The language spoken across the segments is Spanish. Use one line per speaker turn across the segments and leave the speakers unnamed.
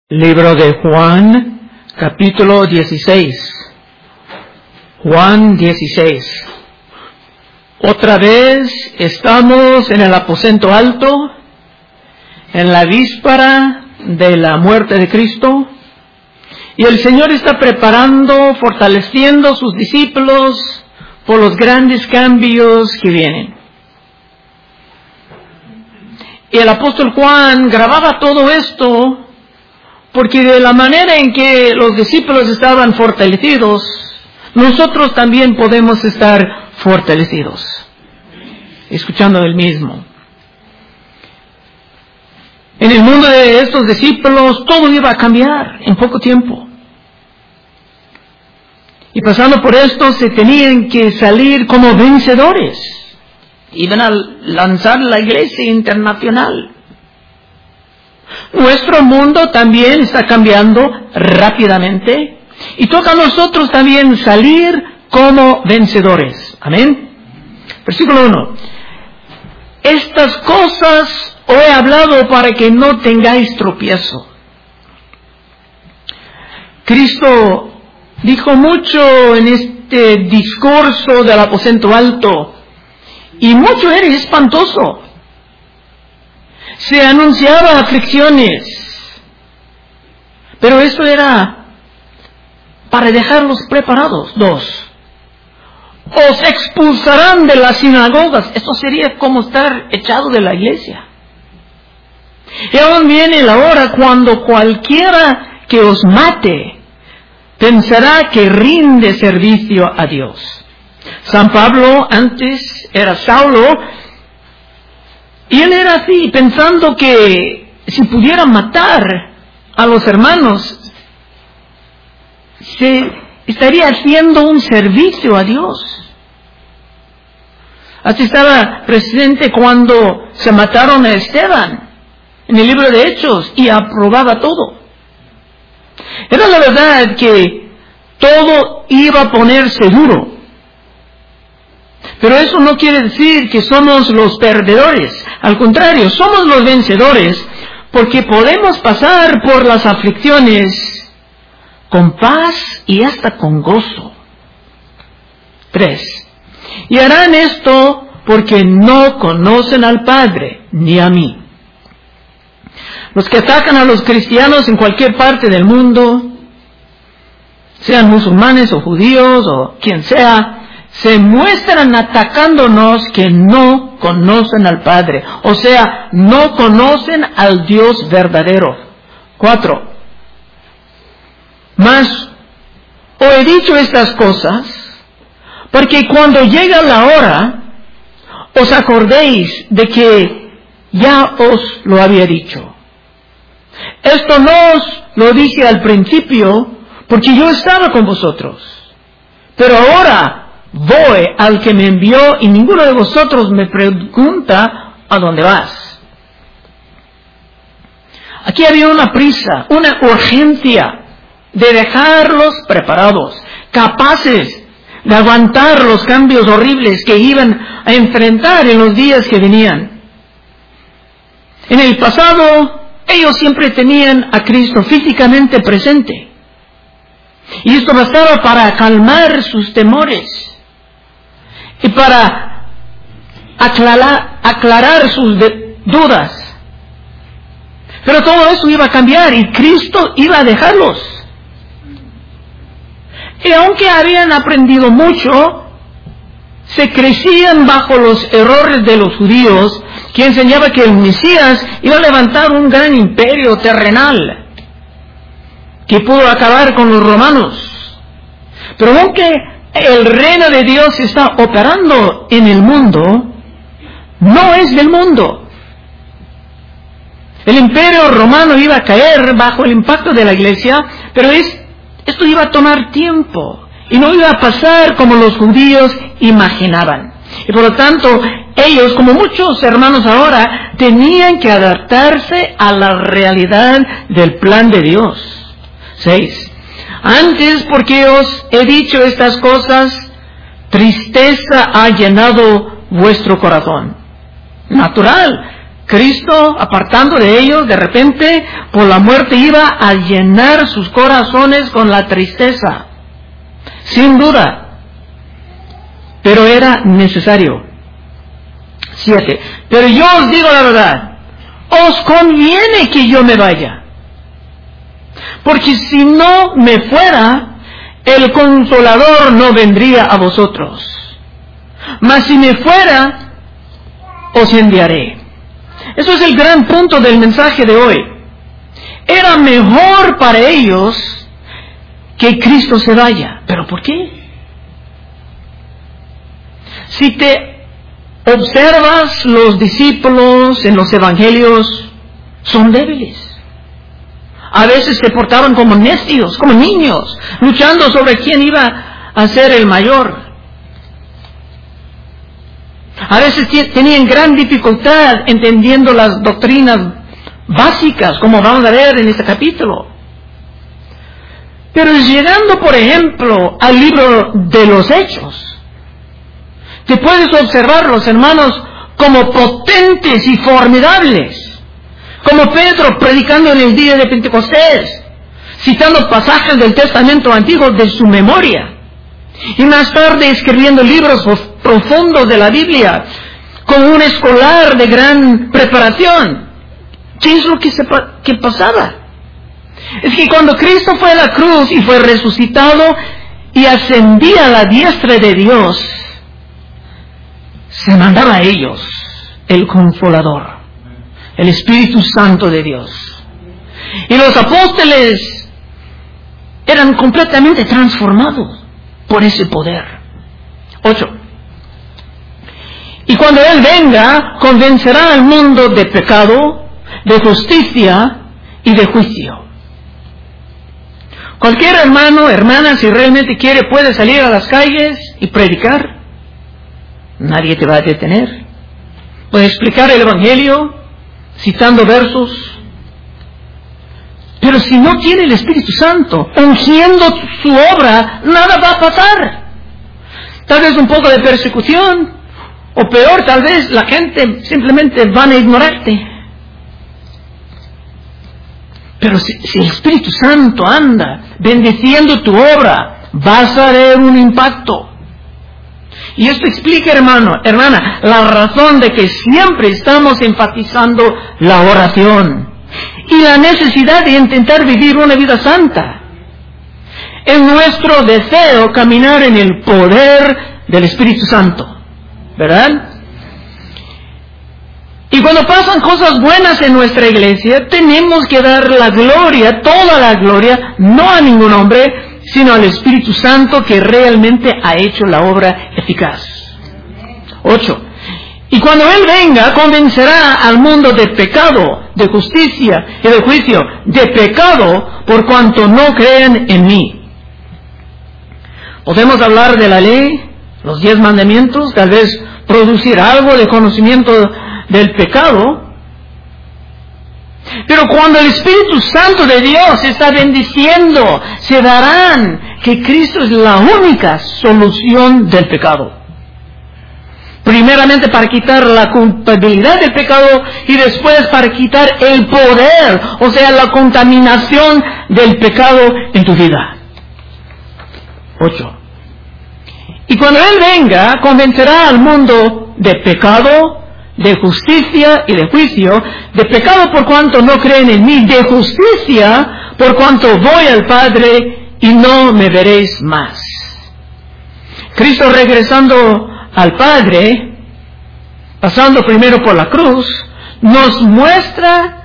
Libro de Juan, capítulo 16. Juan 16. Otra vez estamos en el aposento alto, en la víspera de la muerte de Cristo, y el Señor está preparando, fortaleciendo a sus discípulos por los grandes cambios que vienen. Y el apóstol Juan grababa todo esto porque de la manera en que los discípulos estaban fortalecidos, nosotros también podemos estar fortalecidos, escuchando el mismo. En el mundo de estos discípulos todo iba a cambiar en poco tiempo. Y pasando por esto se tenían que salir como vencedores. Iban a lanzar la iglesia internacional. Nuestro mundo también está cambiando rápidamente y toca a nosotros también salir como vencedores. Amén. Versículo 1. Estas cosas os he hablado para que no tengáis tropiezo. Cristo dijo mucho en este discurso del aposento alto y mucho era espantoso. Se anunciaba aflicciones, pero esto era para dejarlos preparados. 2. Os expulsarán de las sinagogas. Esto sería como estar echado de la iglesia. Y aún viene la hora cuando cualquiera que os mate pensará que rinde servicio a Dios. San Pablo antes era Saulo, y él era así, pensando que si pudiera matar a los hermanos, se estaría haciendo un servicio a Dios. Así estaba presente cuando se mataron a Esteban en el libro de Hechos y aprobaba todo. Era la verdad que todo iba a ponerse duro. Pero eso no quiere decir que somos los perdedores. Al contrario, somos los vencedores porque podemos pasar por las aflicciones con paz y hasta con gozo. 3. Y harán esto porque no conocen al Padre ni a mí. Los que atacan a los cristianos en cualquier parte del mundo, sean musulmanes o judíos o quien sea, se muestran atacándonos que no conocen al Padre. O sea, no conocen al Dios verdadero. 4. Mas os he dicho estas cosas, porque cuando llega la hora, os acordéis de que ya os lo había dicho. Esto no os lo dije al principio, porque yo estaba con vosotros. Pero ahora voy al que me envió y ninguno de vosotros me pregunta a dónde vas. Aquí había una prisa, una urgencia de dejarlos preparados, capaces de aguantar los cambios horribles que iban a enfrentar en los días que venían. En el pasado, ellos siempre tenían a Cristo físicamente presente. Y esto bastaba para calmar sus temores y para aclarar sus dudas. Pero todo eso iba a cambiar y Cristo iba a dejarlos. Y aunque habían aprendido mucho, se crecían bajo los errores de los judíos, que enseñaba que el Mesías iba a levantar un gran imperio terrenal que pudo acabar con los romanos. Pero aunque el reino de Dios está operando en el mundo, no es del mundo. El imperio romano iba a caer bajo el impacto de la iglesia, pero esto iba a tomar tiempo y no iba a pasar como los judíos imaginaban. Y por lo tanto, ellos, como muchos hermanos ahora, tenían que adaptarse a la realidad del plan de Dios. 6. Antes, porque os he dicho estas cosas, tristeza ha llenado vuestro corazón. Natural. Cristo, apartando de ellos, de repente, por la muerte iba a llenar sus corazones con la tristeza. Sin duda. Pero era necesario. 7. Pero yo os digo la verdad, os conviene que yo me vaya. Porque si no me fuera, el Consolador no vendría a vosotros. Mas si me fuera, os enviaré. Eso es el gran punto del mensaje de hoy. Era mejor para ellos que Cristo se vaya. ¿Pero por qué? Si te observas, los discípulos en los evangelios son débiles. A veces se portaban como necios, como niños, luchando sobre quién iba a ser el mayor. A veces tenían gran dificultad entendiendo las doctrinas básicas, como vamos a ver en este capítulo. Pero llegando, por ejemplo, al libro de los Hechos, te puedes observar los hermanos como potentes y formidables. Como Pedro predicando en el día de Pentecostés, citando pasajes del Testamento Antiguo de su memoria. Y más tarde escribiendo libros profundos de la Biblia, como un escolar de gran preparación. ¿Qué es lo que pasaba? Es que cuando Cristo fue a la cruz y fue resucitado y ascendía a la diestra de Dios, se mandaba a ellos el Consolador, el Espíritu Santo de Dios. Y los apóstoles eran completamente transformados por ese poder. 8. Y cuando Él venga, convencerá al mundo de pecado, de justicia y de juicio. Cualquier hermano, hermana, si realmente quiere, puede salir a las calles y predicar. Nadie te va a detener. Puede explicar el Evangelio citando versos. Pero si no tiene el Espíritu Santo ungiendo su obra, nada va a pasar. Tal vez un poco de persecución, o peor, tal vez la gente simplemente van a ignorarte. Pero si el Espíritu Santo anda bendiciendo tu obra, vas a ver un impacto. Y esto explica, hermana, la razón de que siempre estamos enfatizando la oración y la necesidad de intentar vivir una vida santa. Es nuestro deseo caminar en el poder del Espíritu Santo, ¿verdad? Y cuando pasan cosas buenas en nuestra iglesia, tenemos que dar la gloria, toda la gloria, no a ningún hombre, sino al Espíritu Santo que realmente ha hecho la obra eficaz. 8. Y cuando Él venga, convencerá al mundo de pecado, de justicia y de juicio. De pecado, por cuanto no creen en mí. Podemos hablar de la ley, los 10 mandamientos, tal vez producir algo de conocimiento del pecado. Pero cuando el Espíritu Santo de Dios está bendiciendo, se darán que Cristo es la única solución del pecado. Primeramente para quitar la culpabilidad del pecado y después para quitar el poder, o sea, la contaminación del pecado en tu vida. 8. Y cuando Él venga, convencerá al mundo de pecado, de justicia y de juicio. De pecado por cuanto no creen en mí, de justicia por cuanto voy al Padre y no me veréis más. Cristo regresando al Padre, pasando primero por la cruz, nos muestra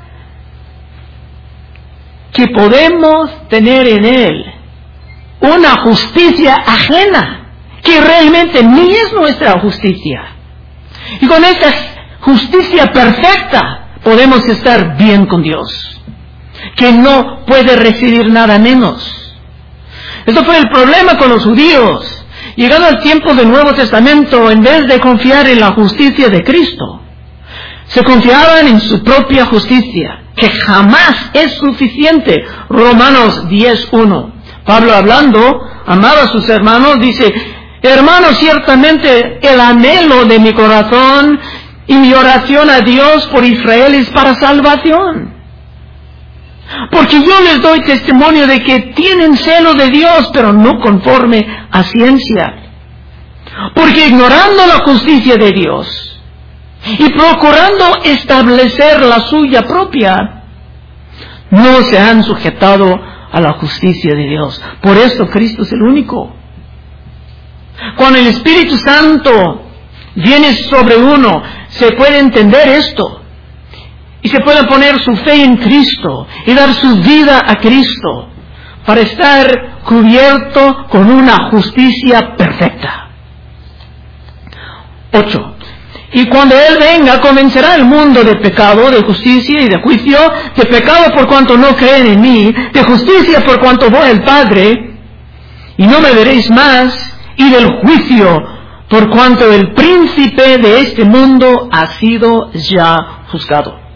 que podemos tener en Él una justicia ajena, que realmente ni es nuestra justicia. Y con esta justicia perfecta podemos estar bien con Dios, que no puede recibir nada menos. Esto fue el problema con los judíos. Llegado al tiempo del Nuevo Testamento, en vez de confiar en la justicia de Cristo, se confiaban en su propia justicia, que jamás es suficiente. Romanos 10:1. Pablo, hablando, amaba a sus hermanos, dice: hermanos, ciertamente el anhelo de mi corazón Y mi oración a Dios por Israel es para salvación. Porque yo les doy testimonio de que tienen celo de Dios, pero no conforme a ciencia. Porque ignorando la justicia de Dios y procurando establecer la suya propia, no se han sujetado a la justicia de Dios. Por eso Cristo es el único. Cuando el Espíritu Santo viene sobre uno, se puede entender esto. Y se puede poner su fe en Cristo y dar su vida a Cristo para estar cubierto con una justicia perfecta. 8. Y cuando Él venga, convencerá al mundo de pecado, de justicia y de juicio, de pecado por cuanto no creen en mí, de justicia por cuanto voy al Padre, y no me veréis más, y del juicio por cuanto el príncipe de este mundo ha sido ya juzgado.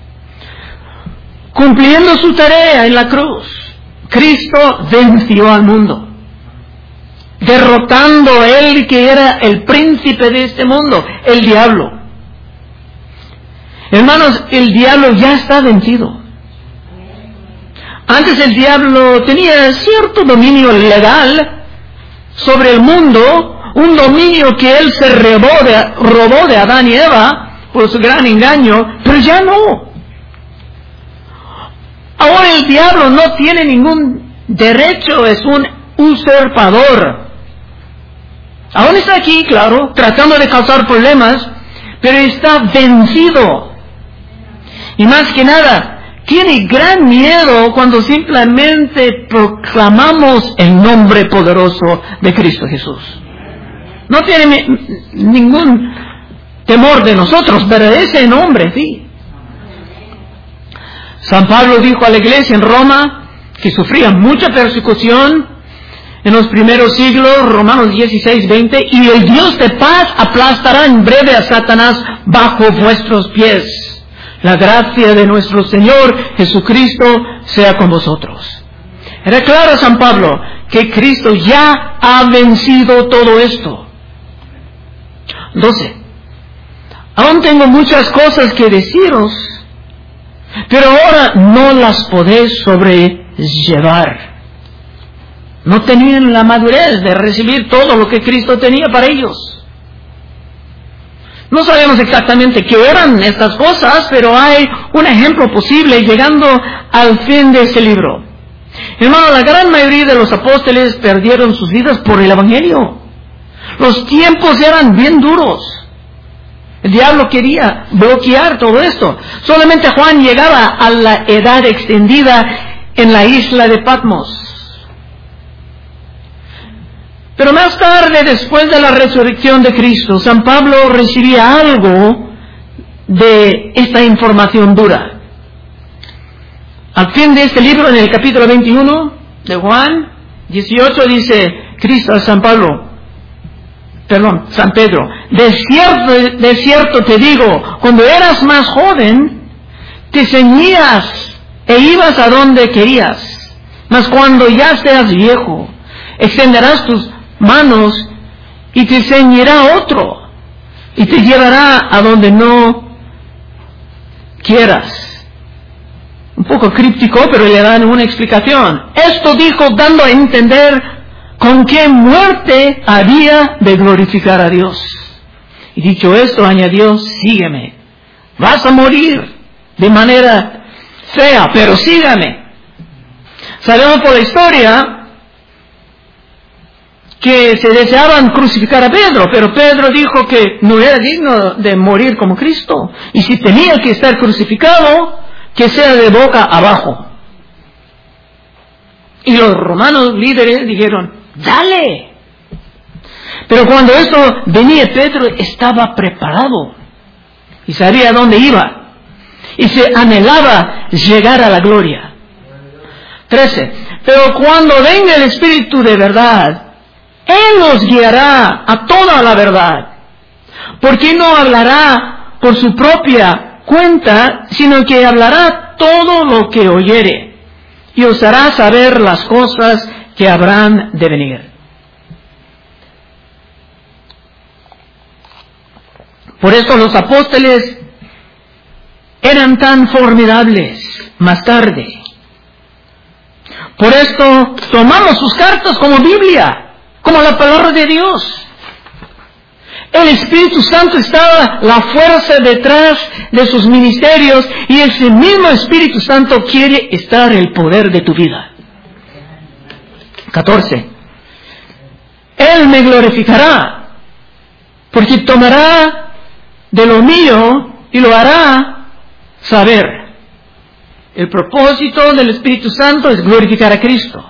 Cumpliendo su tarea en la cruz, Cristo venció al mundo, derrotando a él que era el príncipe de este mundo, el diablo. Hermanos, el diablo ya está vencido. Antes el diablo tenía cierto dominio legal sobre el mundo, un dominio que él se robó de Adán y Eva por su gran engaño, pero ya no. Ahora el diablo no tiene ningún derecho, es un usurpador. Aún está aquí, claro, tratando de causar problemas, pero está vencido. Y más que nada, tiene gran miedo cuando simplemente proclamamos el nombre poderoso de Cristo Jesús. No tiene ningún temor de nosotros, pero ese nombre sí. San Pablo dijo a la iglesia en Roma que sufría mucha persecución en los primeros siglos, Romanos 16:20, y el Dios de paz aplastará en breve a Satanás bajo vuestros pies. La gracia de nuestro Señor Jesucristo sea con vosotros. Era claro San Pablo que Cristo ya ha vencido todo esto. 12. Aún tengo muchas cosas que deciros, pero ahora no las podéis sobrellevar. No tenían la madurez de recibir todo lo que Cristo tenía para ellos. No sabemos exactamente qué eran estas cosas, pero hay un ejemplo posible llegando al fin de este libro. Hermano, la gran mayoría de los apóstoles perdieron sus vidas por el Evangelio. Los tiempos eran bien duros. El diablo quería bloquear todo esto. Solamente Juan llegaba a la edad extendida en la isla de Patmos. Pero más tarde, después de la resurrección de Cristo, San Pablo recibía algo de esta información dura. Al fin de este libro, en el capítulo 21 de Juan 18, dice Cristo a San Pedro, de cierto te digo, cuando eras más joven, te ceñías e ibas a donde querías, mas cuando ya seas viejo, extenderás tus manos y te ceñirá otro, y te llevará a donde no quieras. Un poco críptico, pero le dan una explicación. Esto dijo dando a entender con qué muerte había de glorificar a Dios. Y dicho esto, añadió, sígueme. Vas a morir de manera fea, pero sígame. Sabemos por la historia que se deseaban crucificar a Pedro, pero Pedro dijo que no era digno de morir como Cristo. Y si tenía que estar crucificado, que sea de boca abajo. Y los romanos líderes dijeron, dale. Pero cuando esto venía, Pedro estaba preparado y sabía dónde iba y se anhelaba llegar a la gloria. 13. Pero cuando venga el Espíritu de verdad, Él nos guiará a toda la verdad, porque no hablará por su propia cuenta, sino que hablará todo lo que oyere y os hará saber las cosas que habrán de venir. Por eso los apóstoles eran tan formidables más tarde. Por esto tomamos sus cartas como Biblia, como la palabra de Dios. El Espíritu Santo estaba la fuerza detrás de sus ministerios, y ese mismo Espíritu Santo quiere estar en el poder de tu vida. 14. Él me glorificará, porque tomará de lo mío y lo hará saber. El propósito del Espíritu Santo es glorificar a Cristo.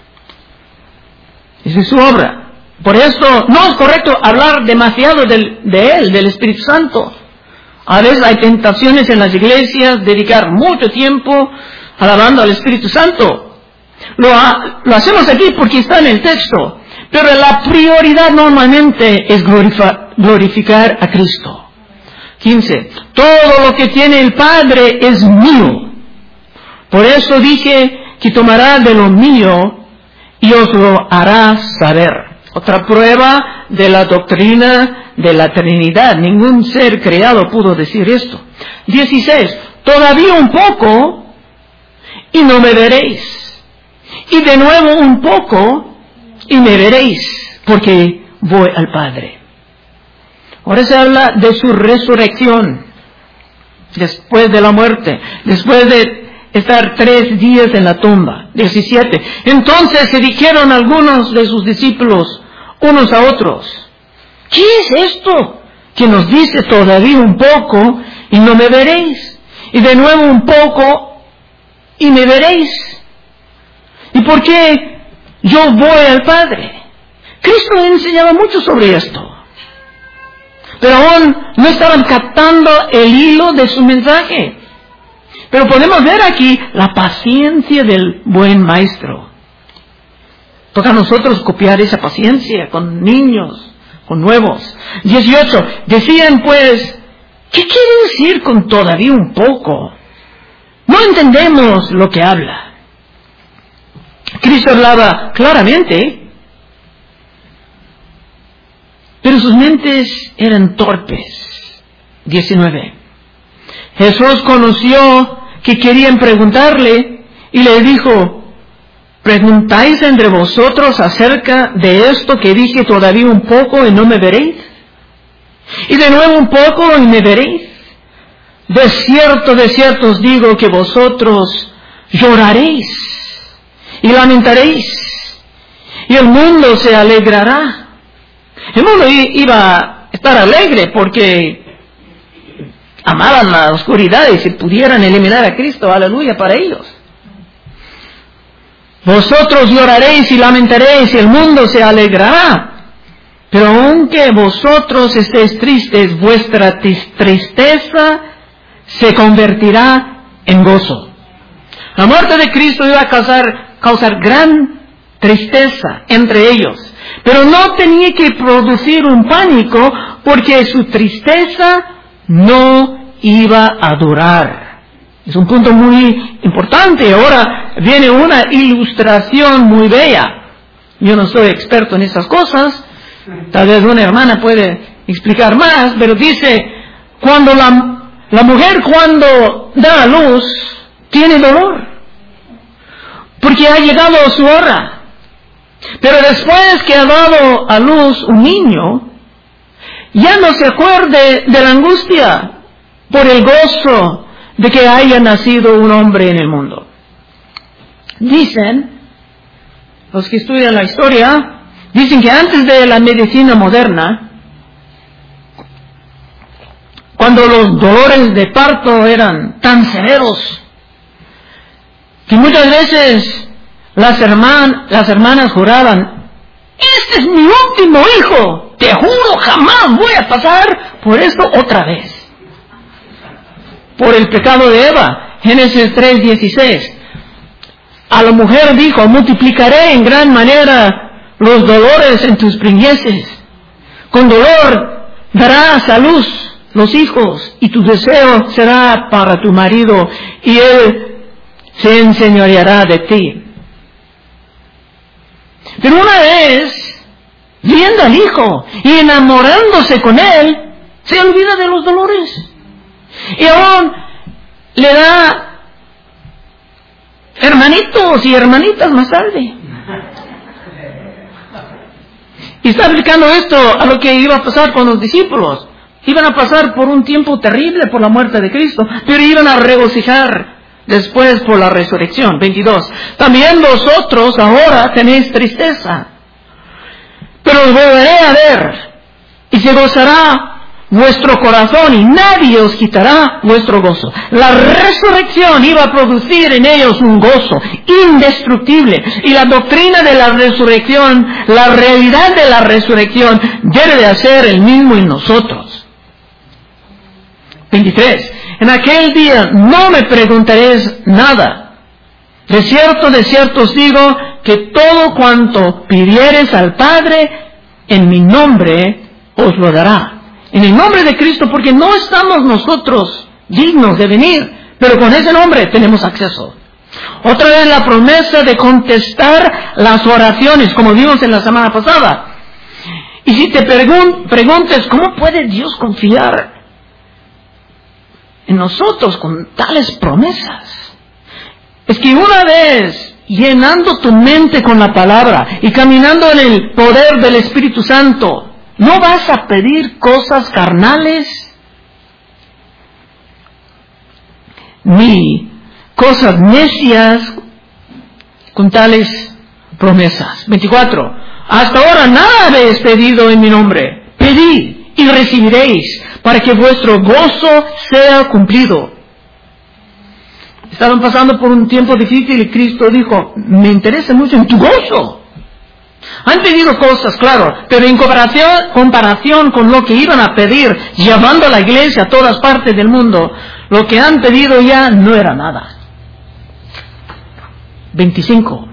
Esa es su obra. Por eso no es correcto hablar demasiado de Él, del Espíritu Santo. A veces hay tentaciones en las iglesias, dedicar mucho tiempo alabando al Espíritu Santo. Lo hacemos aquí porque está en el texto. Pero la prioridad normalmente es glorificar a Cristo. 15. Todo lo que tiene el Padre es mío. Por eso dije que tomará de lo mío y os lo hará saber. Otra prueba de la doctrina de la Trinidad. Ningún ser creado pudo decir esto. 16. Todavía un poco y no me veréis. Y de nuevo un poco y me veréis, porque voy al Padre. Ahora se habla de su resurrección después de la muerte, después de estar 3 días en la tumba. 17. Entonces se dijeron algunos de sus discípulos unos a otros: ¿qué es esto que nos dice todavía un poco y no me veréis? Y de nuevo un poco y me veréis. ¿Y por qué yo voy al Padre? Cristo enseñaba mucho sobre esto, pero aún no estaban captando el hilo de su mensaje. Pero podemos ver aquí la paciencia del buen maestro. Toca a nosotros copiar esa paciencia con niños, con nuevos. 18. Decían pues: ¿qué quiere decir con todavía un poco? No entendemos lo que habla. Cristo hablaba claramente, pero sus mentes eran torpes. 19. Jesús conoció que querían preguntarle y le dijo: ¿preguntáis entre vosotros acerca de esto que dije todavía un poco y no me veréis? Y de nuevo un poco y me veréis. De cierto os digo que vosotros lloraréis y lamentaréis, y el mundo se alegrará. El mundo iba a estar alegre porque amaban la oscuridad, y si pudieran eliminar a Cristo, aleluya para ellos. Vosotros lloraréis y lamentaréis, y el mundo se alegrará. Pero aunque vosotros estéis tristes, vuestra tristeza se convertirá en gozo. La muerte de Cristo iba a causar gran tristeza entre ellos, pero no tenía que producir un pánico, porque su tristeza no iba a durar. Es un punto muy importante. Ahora viene una ilustración muy bella. Yo no soy experto en esas cosas, tal vez una hermana puede explicar más, pero dice: cuando la mujer cuando da a luz tiene dolor, porque ha llegado su hora. Pero después que ha dado a luz un niño, ya no se acuerde de la angustia por el gozo de que haya nacido un hombre en el mundo. Dicen, los que estudian la historia, dicen que antes de la medicina moderna, cuando los dolores de parto eran tan severos, que muchas veces las hermanas juraban: este es mi último hijo, te juro jamás voy a pasar por esto otra vez. Por el pecado de Eva, Génesis 3:16. A la mujer dijo: multiplicaré en gran manera los dolores en tus preñeces. Con dolor darás a luz los hijos, y tu deseo será para tu marido, y él se enseñoreará de ti. Pero una vez, viendo al hijo y enamorándose con él, Se olvida de los dolores. Y aún le da hermanitos y hermanitas más tarde. Y está aplicando esto a lo que iba a pasar con los discípulos. Iban a pasar por un tiempo terrible por la muerte de Cristo, pero iban a regocijar después por la resurrección. 22. También vosotros ahora tenéis tristeza, pero os volveré a ver, y se gozará vuestro corazón, y nadie os quitará vuestro gozo. La resurrección iba a producir en ellos un gozo indestructible, y la doctrina de la resurrección, la realidad de la resurrección, debe de hacer el mismo en nosotros. 23. En aquel día no me preguntaréis nada. De cierto os digo que todo cuanto pidiereis al Padre en mi nombre os lo dará. En el nombre de Cristo, porque no estamos nosotros dignos de venir, pero con ese nombre tenemos acceso. Otra vez la promesa de contestar las oraciones, como vimos en la semana pasada. Y si te preguntes, ¿cómo puede Dios confiar en nosotros con tales promesas? Es que una vez llenando tu mente con la palabra y caminando en el poder del Espíritu Santo, no vas a pedir cosas carnales ni cosas necias con tales promesas. 24. Hasta ahora nada habéis pedido en mi nombre. Pedid y recibiréis, para que vuestro gozo sea cumplido. Estaban pasando por un tiempo difícil y Cristo dijo, me interesa mucho en tu gozo. Han pedido cosas, claro, pero en comparación con lo que iban a pedir, llevando a la iglesia a todas partes del mundo, lo que han pedido ya no era nada. 25.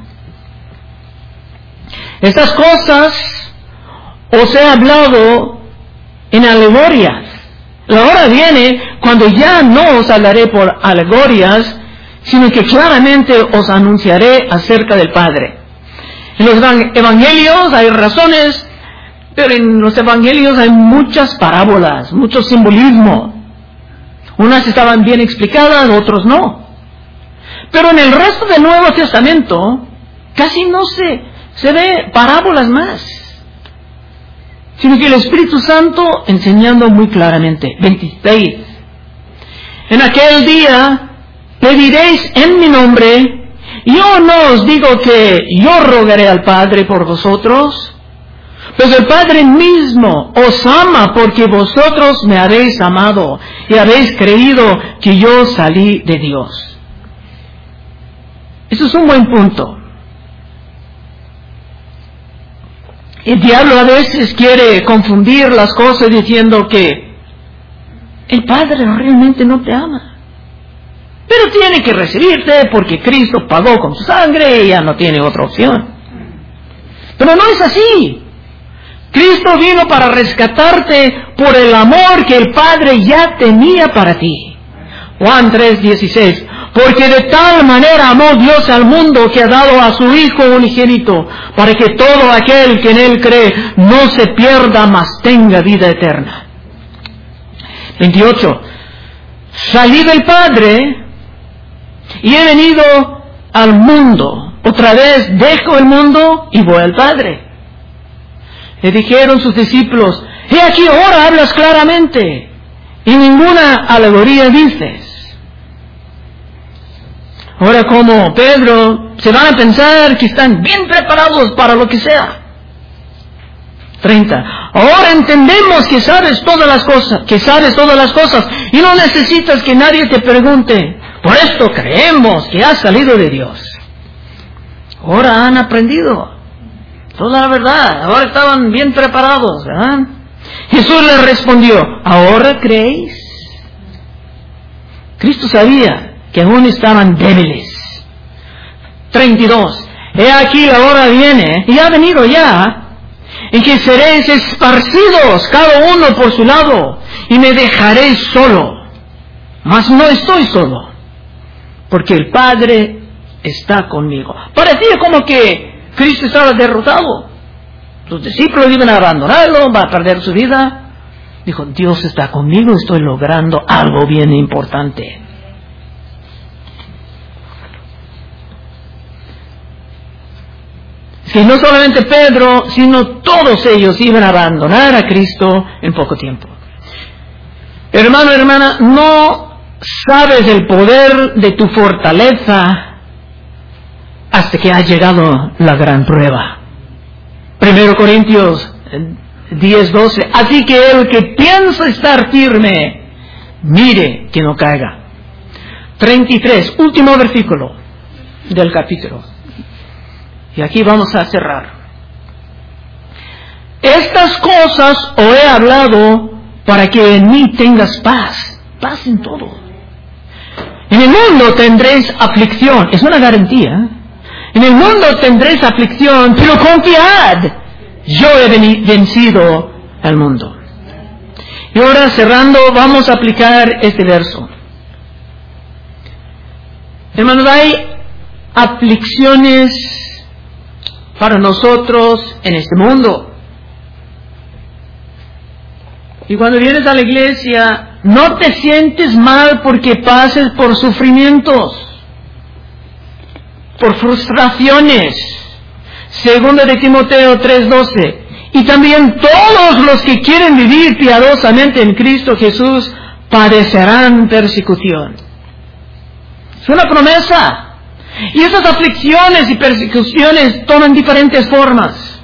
Estas cosas os he hablado en alegorias. La hora viene cuando ya no os hablaré por alegorias, sino que claramente os anunciaré acerca del Padre. En los evangelios hay razones, pero en los evangelios hay muchas parábolas, mucho simbolismo. Unas estaban bien explicadas, otros no. Pero en el resto del Nuevo Testamento casi no se ve parábolas más, sino que el Espíritu Santo enseñando muy claramente. 26. En aquel día pediréis en mi nombre. Yo no os digo que yo rogaré al Padre por vosotros, pues el Padre mismo os ama porque vosotros me habéis amado y habéis creído que yo salí de Dios. Eso es un buen punto. El diablo a veces quiere confundir las cosas diciendo que el Padre realmente no te ama, pero tiene que recibirte porque Cristo pagó con su sangre y ya no tiene otra opción. Pero no es así. Cristo vino para rescatarte por el amor que el Padre ya tenía para ti. Juan 3:16. Porque de tal manera amó Dios al mundo que ha dado a su Hijo unigénito, para que todo aquel que en Él cree no se pierda, mas tenga vida eterna. 28. Salí del Padre y he venido al mundo. Otra vez dejo el mundo y voy al Padre. Le dijeron sus discípulos, he aquí ahora hablas claramente y ninguna alegoría dices. Ahora como Pedro, se van a pensar que están bien preparados para lo que sea. 30. Ahora entendemos que sabes todas las cosas, y no necesitas que nadie te pregunte. Por esto creemos que has salido de Dios. Ahora han aprendido toda la verdad. Ahora estaban bien preparados, ¿verdad? Jesús les respondió, ¿ahora creéis? Cristo sabía que aún estaban débiles. 32. He aquí la hora viene, y ha venido ya, en que seréis esparcidos cada uno por su lado, y me dejaréis solo. Mas no estoy solo, porque el Padre está conmigo. Parecía como que Cristo estaba derrotado. Sus discípulos iban a abandonarlo, va a perder su vida. Dijo, Dios está conmigo, estoy logrando algo bien importante. Que no solamente Pedro, sino todos ellos iban a abandonar a Cristo en poco tiempo. Hermano, hermana, no sabes el poder de tu fortaleza hasta que ha llegado la gran prueba. 1 Corintios 10:12. Así que el que piensa estar firme, mire que no caiga. 33, último versículo del capítulo. Y aquí vamos a cerrar. Estas cosas os he hablado para que en mí tengas paz. Paz en todo. En el mundo tendréis aflicción. Es una garantía. En el mundo tendréis aflicción, pero confiad. Yo he vencido al mundo. Y ahora cerrando, vamos a aplicar este verso. Hermanos, hay aflicciones para nosotros en este mundo. Y cuando vienes a la iglesia, no te sientes mal porque pases por sufrimientos, por frustraciones. 2 de Timoteo 3:12. Y también todos los que quieren vivir piadosamente en Cristo Jesús padecerán persecución. Es una promesa. Y esas aflicciones y persecuciones toman diferentes formas.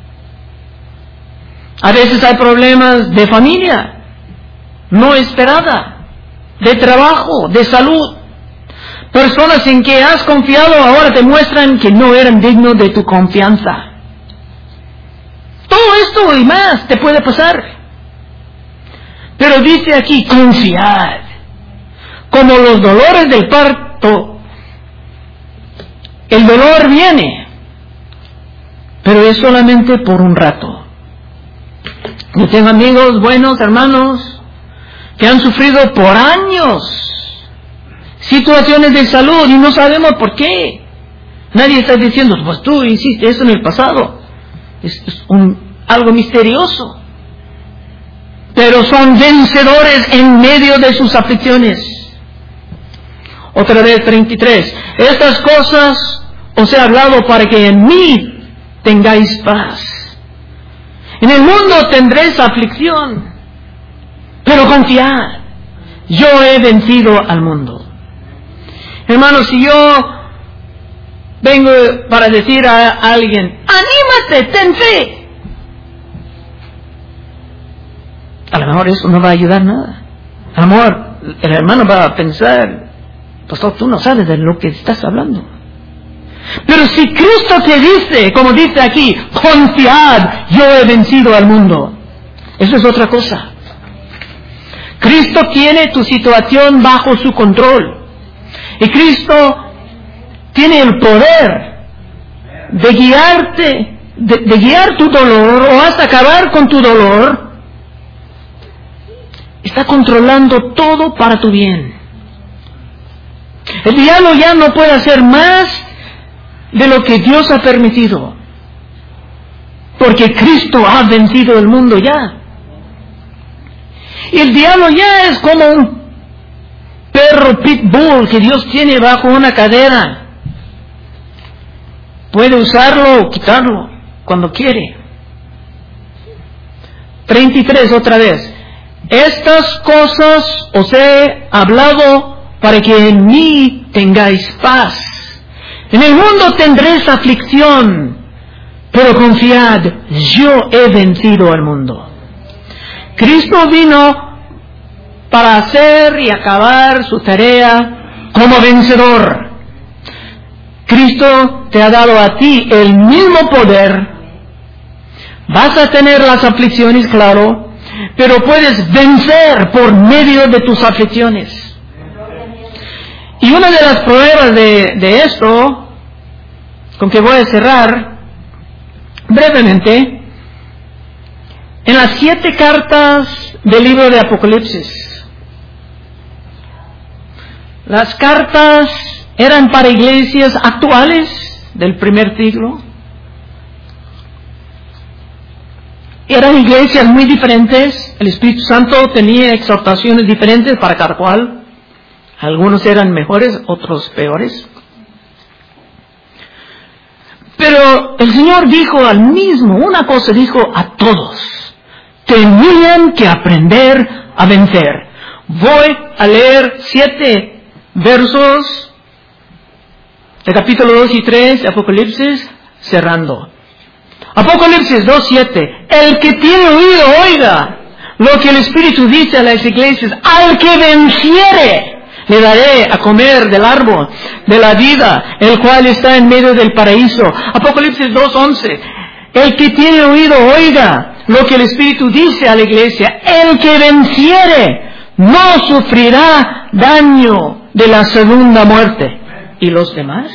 A veces hay problemas de familia, no esperada, de trabajo, de salud. Personas en que has confiado ahora te muestran que no eran dignos de tu confianza. Todo esto y más te puede pasar. Pero dice aquí, confiad. Como los dolores del parto, el dolor viene, pero es solamente por un rato. Yo tengo amigos buenos, hermanos, que han sufrido por años situaciones de salud y no sabemos por qué. Nadie está diciendo, pues tú hiciste eso en el pasado. Es algo misterioso. Pero son vencedores en medio de sus aflicciones. Otra vez 33. Estas cosas os he hablado para que en mí tengáis paz. En el mundo tendréis aflicción, pero confiad, yo he vencido al mundo. Hermanos, si yo vengo para decir a alguien, anímate, ten fe, a lo mejor eso no va a ayudar nada. A lo mejor el hermano va a pensar, pastor, tú no sabes de lo que estás hablando. Pero si Cristo te dice, como dice aquí, confiad, yo he vencido al mundo, eso es otra cosa. Cristo tiene tu situación bajo su control. Y Cristo tiene el poder de guiarte, de guiar tu dolor o hasta acabar con tu dolor. Está controlando todo para tu bien. El diablo ya no puede hacer más de lo que Dios ha permitido, porque Cristo ha vencido el mundo ya. Y el diablo ya es como un perro pitbull que Dios tiene bajo una cadena. Puede usarlo o quitarlo cuando quiere. 33 otra vez. Estas cosas os he hablado para que en mí tengáis paz. En el mundo tendréis aflicción, pero confiad, yo he vencido al mundo. Cristo vino para hacer y acabar su tarea como vencedor. Cristo te ha dado a ti el mismo poder. Vas a tener las aflicciones, claro, pero puedes vencer por medio de tus aflicciones. Y una de las pruebas de esto, con que voy a cerrar brevemente, en las 7 cartas del libro de Apocalipsis. Las cartas eran para iglesias actuales del primer siglo. Eran iglesias muy diferentes. El Espíritu Santo tenía exhortaciones diferentes para cada cual. Algunos eran mejores, otros peores. Pero el Señor dijo al mismo, una cosa dijo a todos: tenían que aprender a vencer. Voy a leer 7 versos del capítulo 2 y 3 de Apocalipsis, cerrando. Apocalipsis 2:7. El que tiene oído oiga lo que el Espíritu dice a las iglesias. Al que venciere, le daré a comer del árbol de la vida, el cual está en medio del paraíso. Apocalipsis 2:11. El que tiene oído oiga lo que el Espíritu dice a la iglesia. El que venciere no sufrirá daño de la segunda muerte. ¿Y los demás?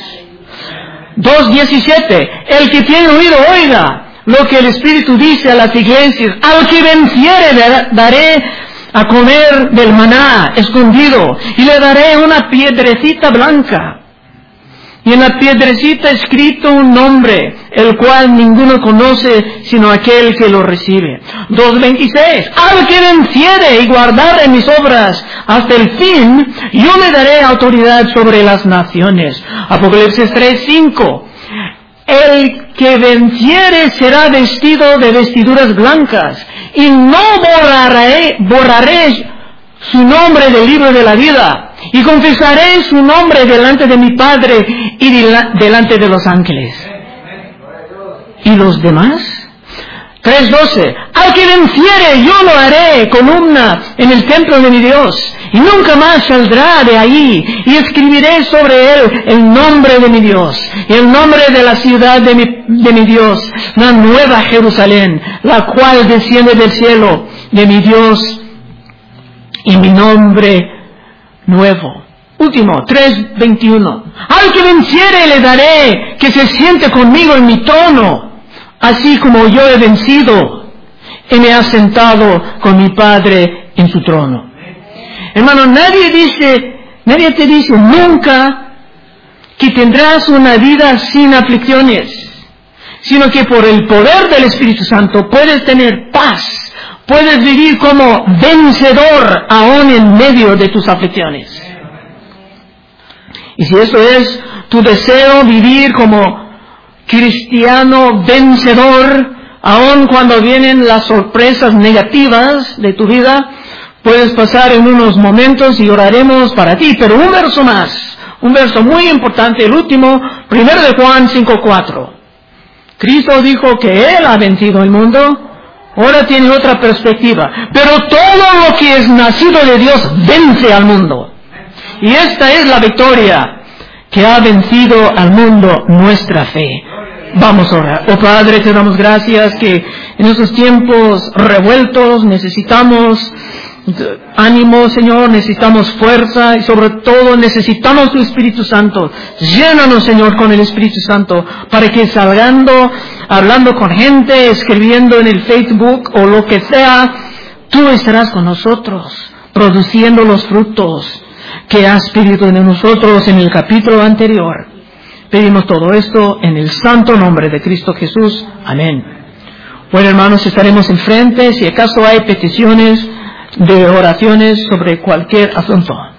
2:17. El que tiene oído oiga lo que el Espíritu dice a las iglesias. Al que venciere le daré a comer del maná escondido, y le daré una piedrecita blanca, y en la piedrecita escrito un nombre, el cual ninguno conoce sino aquel que lo recibe. 2:26. Al que venciere y guardare mis obras hasta el fin, yo le daré autoridad sobre las naciones. Apocalipsis 3:5. El que venciere será vestido de vestiduras blancas, y no borraré su nombre del libro de la vida, y confesaré su nombre delante de mi Padre y delante de los ángeles. ¿Y los demás? 3:12. Al que venciere yo lo haré columna en el templo de mi Dios, y nunca más saldrá de ahí, y escribiré sobre él el nombre de mi Dios, y el nombre de la ciudad de mi Dios, la nueva Jerusalén, la cual desciende del cielo de mi Dios, y mi nombre nuevo. Último, 3:21. Al que venciere le daré que se siente conmigo en mi trono, así como yo he vencido y me he sentado con mi Padre en su trono. Hermano, nadie te dice nunca que tendrás una vida sin aflicciones, sino que por el poder del Espíritu Santo puedes tener paz, puedes vivir como vencedor aún en medio de tus aflicciones. Y si eso es tu deseo, vivir como cristiano vencedor, aun cuando vienen las sorpresas negativas de tu vida, puedes pasar en unos momentos y oraremos para ti. Pero un verso más, un verso muy importante, el último, 1 de Juan 5:4. Cristo dijo que Él ha vencido el mundo. Ahora tiene otra perspectiva. Pero todo lo que es nacido de Dios vence al mundo. Y esta es la victoria que ha vencido al mundo, nuestra fe. Vamos a orar. Oh Padre, te damos gracias que en estos tiempos revueltos necesitamos ánimo, Señor, necesitamos fuerza y sobre todo necesitamos tu Espíritu Santo. Llénanos, Señor, con el Espíritu Santo para que hablando con gente, escribiendo en el Facebook o lo que sea, tú estarás con nosotros, produciendo los frutos que has pedido en nosotros en el capítulo anterior. Pedimos todo esto en el santo nombre de Cristo Jesús. Amén. Bueno, hermanos, estaremos enfrente si acaso hay peticiones de oraciones sobre cualquier asunto.